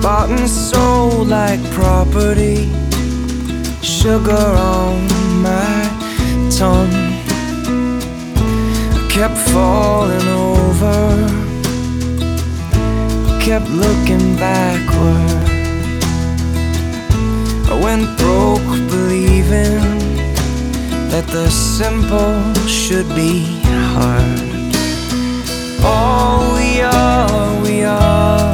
bought and sold like property, sugar on my tongue. I kept falling over, kept looking backward. I went broke believing that the simple should be hard. All we are